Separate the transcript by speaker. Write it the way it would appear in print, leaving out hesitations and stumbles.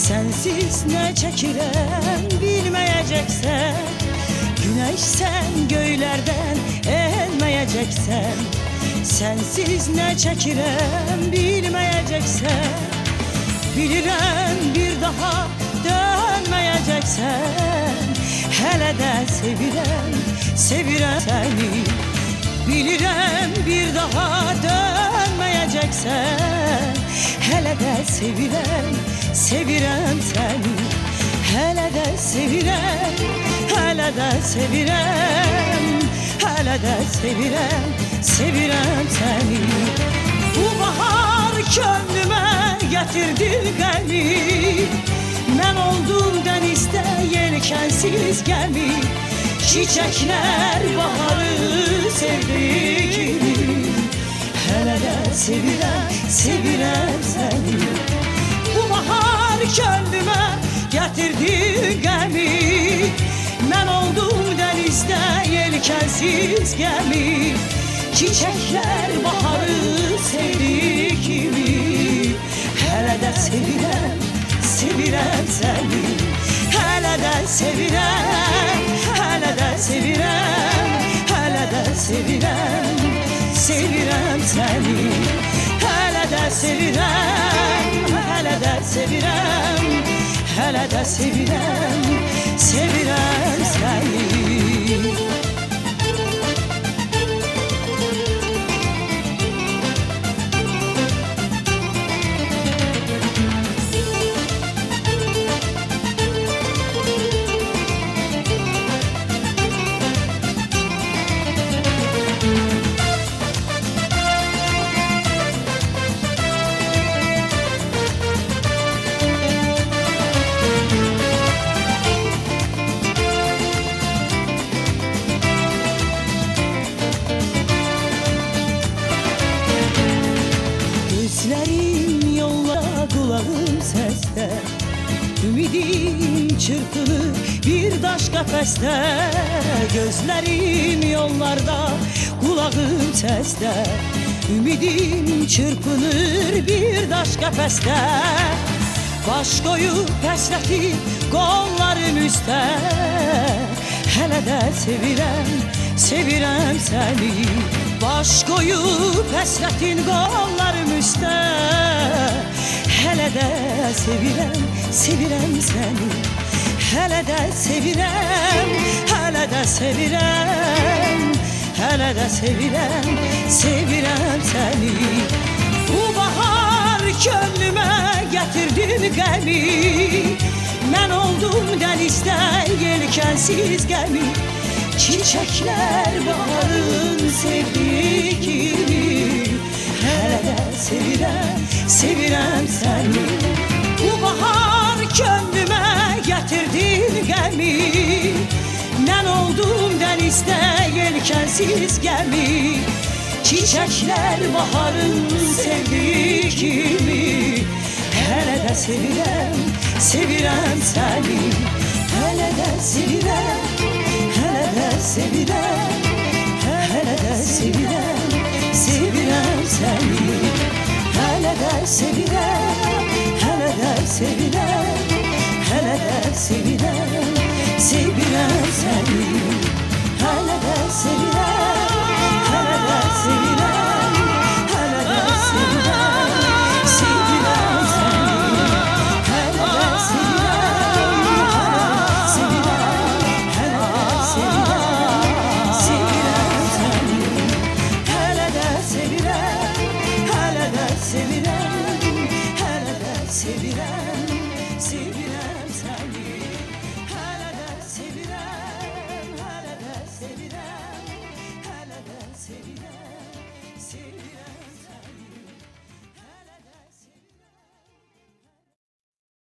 Speaker 1: Sensiz ne çəkirəm bilməyəcəksən. Güneş sen göylərdən elməyəcəksən. Sensiz ne çəkirəm bilməyəcəksən. Bilirəm bir daha dönməyəcəksən. Hələ də sevirəm, sevirəm səni. Bilirəm bir daha dönməyəcəksən. Hələ də sevirəm, sevirəm səni. Hələ də sevirəm, hələ də sevirəm. Hələ də sevirəm, sevirəm səni. Bu bahar könlümə gətirdi qəmi. Mən oldum dənizdə yelkənsiz gəmi. Çiçəklər baharı sevdiği kimi. Hələ də sevirəm, sevirəm səni. Bu bahar könlümə gətirdi qəmi. Mən oldum dənizdə yelkənsiz gəmi. Çiçəklər baharı sevdiği kimi. Hələ də sevirəm, sevirəm səni. Hələ də sevirəm, hələ də sevirəm. Hələ də sevirəm, sevirəm səni. Hələ də sevirəm, hələ də sevirəm. Hələ də sevirəm, sevirəm səni. Gözlerim yolda, kulağım seste. Ümidim çırpınır bir daş kafeste. Gözlerim yollarda, kulağım seste. Ümidim çırpınır bir daş kafeste. Baş koyup həsrəti qollarım üstə. Hələ də sevirəm, sevirəm səni. Baş koyup həsrətin qollarım üstə. Hələ də sevirəm, sevirəm səni. Hələ də sevirəm, hələ də sevirəm. Hələ də sevirəm, sevirəm səni. Bu bahar könlümə gətirdin qəmi. Mən oldum dənizdə yelkənsiz gəmi. Çiçəklər baharın sevdiği kimi. Hələ də sevirəm, sevirəm səni. Bu bahar könlümə gətirdin qəmi. Mən oldum dənizdə yelkənsiz gəmi. Çiçəklər baharın sevdiği kimi. Hələ də sevirəm, sevirəm səni. Hələ də sevirəm, hələ də sevirəm. Hələ də sevirəm, sevirəm səni. Hələ də sevirəm, hələ də sevirəm. Hələ də sevirəm, sevirəm səni.